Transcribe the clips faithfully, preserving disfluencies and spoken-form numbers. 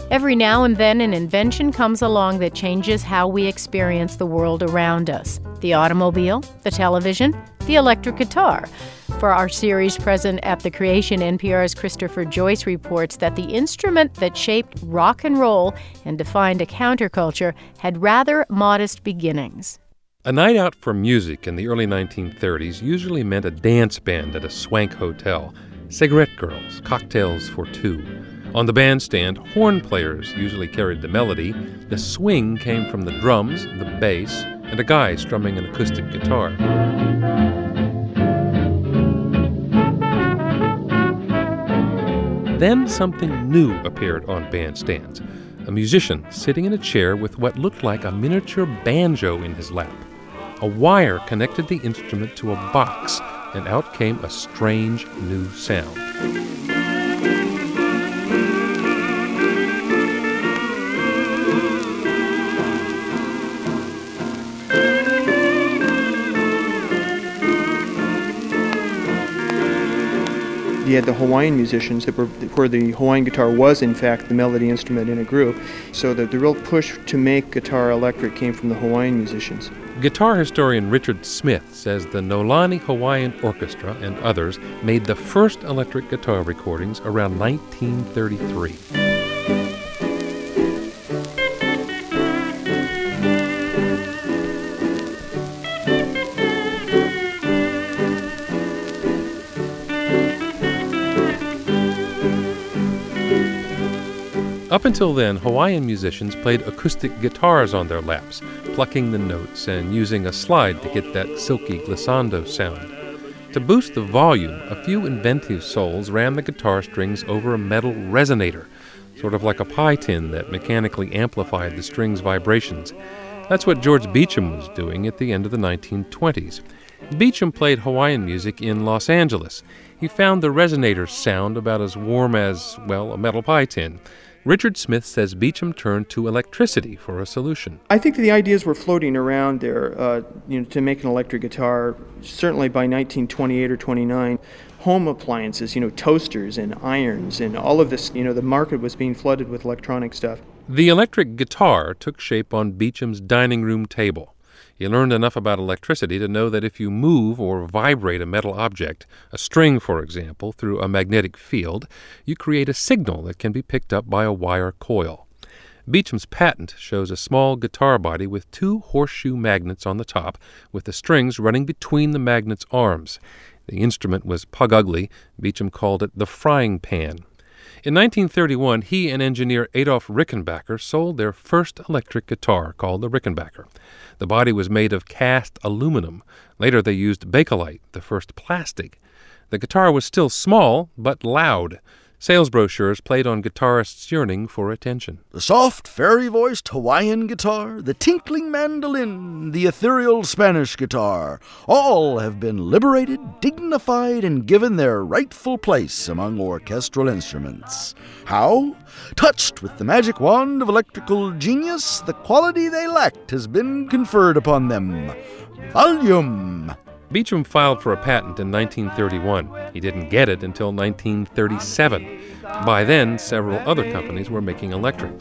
Every now and then, an invention comes along that changes how we experience the world around us. The automobile, the television, the electric guitar. For our series present at the Creation, N P R's Christopher Joyce reports that the instrument that shaped rock and roll and defined a counterculture had rather modest beginnings. A night out for music in the early nineteen thirties usually meant a dance band at a swank hotel, cigarette girls, cocktails for two. On the bandstand, horn players usually carried the melody. The swing came from the drums, the bass, and a guy strumming an acoustic guitar. Then something new appeared on bandstands. A musician sitting in a chair with what looked like a miniature banjo in his lap. A wire connected the instrument to a box, and out came a strange new sound. You had the Hawaiian musicians that were, where the Hawaiian guitar was, in fact, the melody instrument in a group. So the, the real push to make guitar electric came from the Hawaiian musicians. Guitar historian Richard Smith says the Nolani Hawaiian Orchestra and others made the first electric guitar recordings around nineteen thirty-three. Up until then, Hawaiian musicians played acoustic guitars on their laps, plucking the notes and using a slide to get that silky glissando sound. To boost the volume, a few inventive souls ran the guitar strings over a metal resonator, sort of like a pie tin that mechanically amplified the strings' vibrations. That's what George Beecham was doing at the end of the nineteen twenties. Beecham played Hawaiian music in Los Angeles. He found the resonator's sound about as warm as, well, a metal pie tin. Richard Smith says Beecham turned to electricity for a solution. I think the ideas were floating around there, uh, you know, to make an electric guitar. Certainly by nineteen twenty-eight or twenty-nine, home appliances, you know, toasters and irons and all of this, you know, the market was being flooded with electronic stuff. The electric guitar took shape on Beecham's dining room table. He learned enough about electricity to know that if you move or vibrate a metal object, a string, for example, through a magnetic field, you create a signal that can be picked up by a wire coil. Beecham's patent shows a small guitar body with two horseshoe magnets on the top, with the strings running between the magnets' arms. The instrument was pug ugly. Beecham called it the frying pan. In nineteen thirty-one, he and engineer Adolf Rickenbacker sold their first electric guitar, called the Rickenbacker. The body was made of cast aluminum. Later they used Bakelite, the first plastic. The guitar was still small, but loud. Sales brochures played on guitarists yearning for attention. The soft, fairy-voiced Hawaiian guitar, the tinkling mandolin, the ethereal Spanish guitar, all have been liberated, dignified, and given their rightful place among orchestral instruments. How? Touched with the magic wand of electrical genius, the quality they lacked has been conferred upon them. Volume! Beecham filed for a patent in nineteen thirty-one. He didn't get it until nineteen thirty-seven. By then, several other companies were making electrics.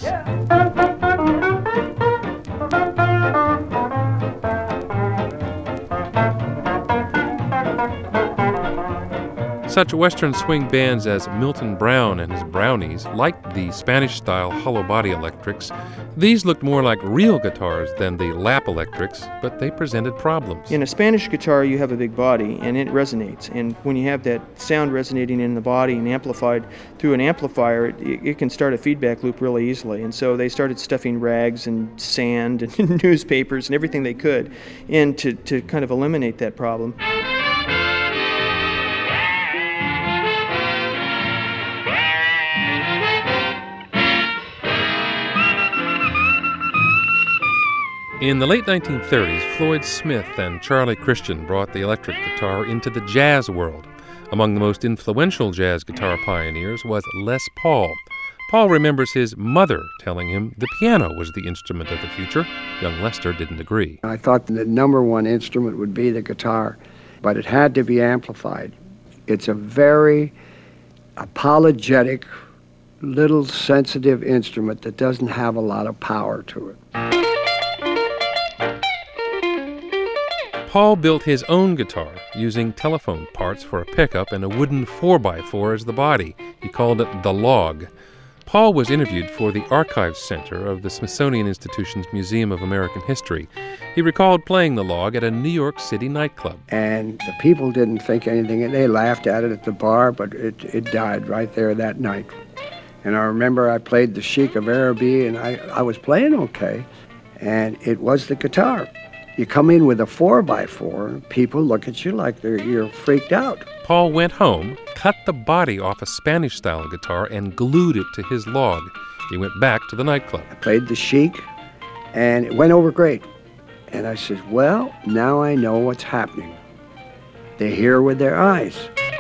Such Western swing bands as Milton Brown and his Brownies liked the Spanish-style hollow-body electrics. These looked more like real guitars than the lap electrics, but they presented problems. In a Spanish guitar, you have a big body, and it resonates. And when you have that sound resonating in the body and amplified through an amplifier, it, it can start a feedback loop really easily. And so they started stuffing rags and sand and newspapers and everything they could in to, to kind of eliminate that problem. In the late nineteen thirties, Floyd Smith and Charlie Christian brought the electric guitar into the jazz world. Among the most influential jazz guitar pioneers was Les Paul. Paul remembers his mother telling him the piano was the instrument of the future. Young Lester didn't agree. I thought the number one instrument would be the guitar, but it had to be amplified. It's a very apologetic little sensitive instrument that doesn't have a lot of power to it. Paul built his own guitar using telephone parts for a pickup and a wooden four by four as the body. He called it the Log. Paul was interviewed for the Archives Center of the Smithsonian Institution's Museum of American History. He recalled playing the Log at a New York City nightclub. And the people didn't think anything, and they laughed at it at the bar, but it, it died right there that night. And I remember I played the Sheik of Araby, and I, I was playing okay, and it was the guitar. You come in with a four by four, people look at you like they're, you're freaked out. Paul went home, cut the body off a Spanish-style guitar, and glued it to his Log. He went back to the nightclub. I played the Sheik, and it went over great. And I said, well, now I know what's happening. They hear with their eyes.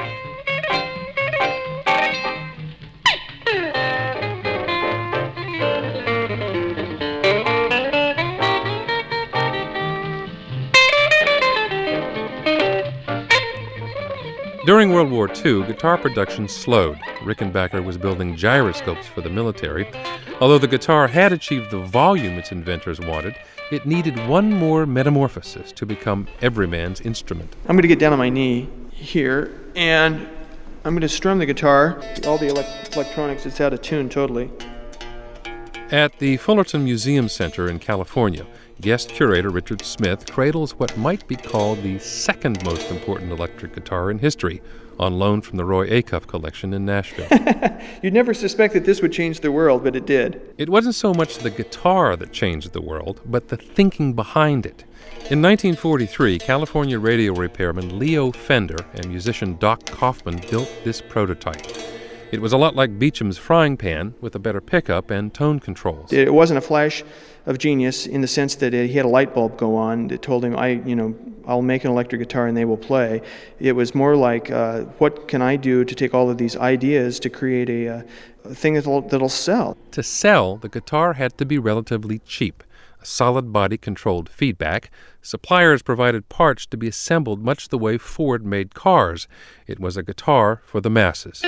During World War Two, guitar production slowed. Rickenbacker was building gyroscopes for the military. Although the guitar had achieved the volume its inventors wanted, it needed one more metamorphosis to become every man's instrument. I'm going to get down on my knee here, and I'm going to strum the guitar. All the elect- electronics, it's out of tune totally. At the Fullerton Museum Center in California, guest curator Richard Smith cradles what might be called the second most important electric guitar in history, on loan from the Roy Acuff collection in Nashville. You'd never suspect that this would change the world, but it did. It wasn't so much the guitar that changed the world, but the thinking behind it. In nineteen forty-three, California radio repairman Leo Fender and musician Doc Kaufman built this prototype. It was a lot like Beecham's frying pan, with a better pickup and tone controls. It wasn't a flash of genius in the sense that he had a light bulb go on that told him, I, you know, I'll make an electric guitar and they will play. It was more like, uh, what can I do to take all of these ideas to create a, a thing that'll, that'll sell? To sell, the guitar had to be relatively cheap. A solid body controlled feedback. Suppliers provided parts to be assembled much the way Ford made cars. It was a guitar for the masses.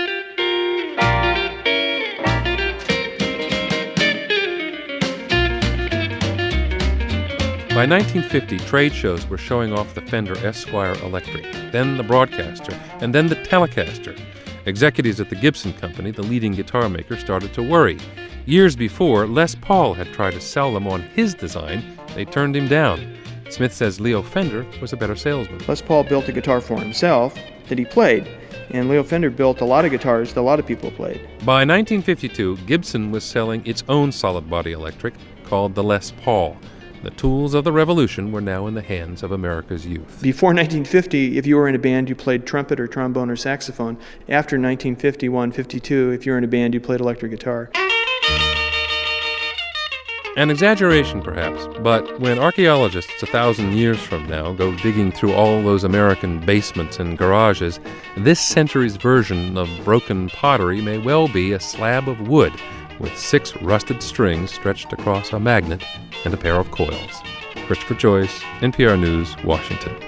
By nineteen fifty, trade shows were showing off the Fender Esquire Electric, then the Broadcaster, and then the Telecaster. Executives at the Gibson Company, the leading guitar maker, started to worry. Years before, Les Paul had tried to sell them on his design. They turned him down. Smith says Leo Fender was a better salesman. Les Paul built a guitar for himself that he played, and Leo Fender built a lot of guitars that a lot of people played. By nineteen fifty-two, Gibson was selling its own solid-body electric called the Les Paul. The tools of the revolution were now in the hands of America's youth. Before nineteen fifty, if you were in a band, you played trumpet or trombone or saxophone. After nineteen fifty-one, fifty-two, if you were in a band, you played electric guitar. An exaggeration, perhaps, but when archaeologists a thousand years from now go digging through all those American basements and garages, this century's version of broken pottery may well be a slab of wood with six rusted strings stretched across a magnet and a pair of coils. Christopher Joyce, N P R News, Washington.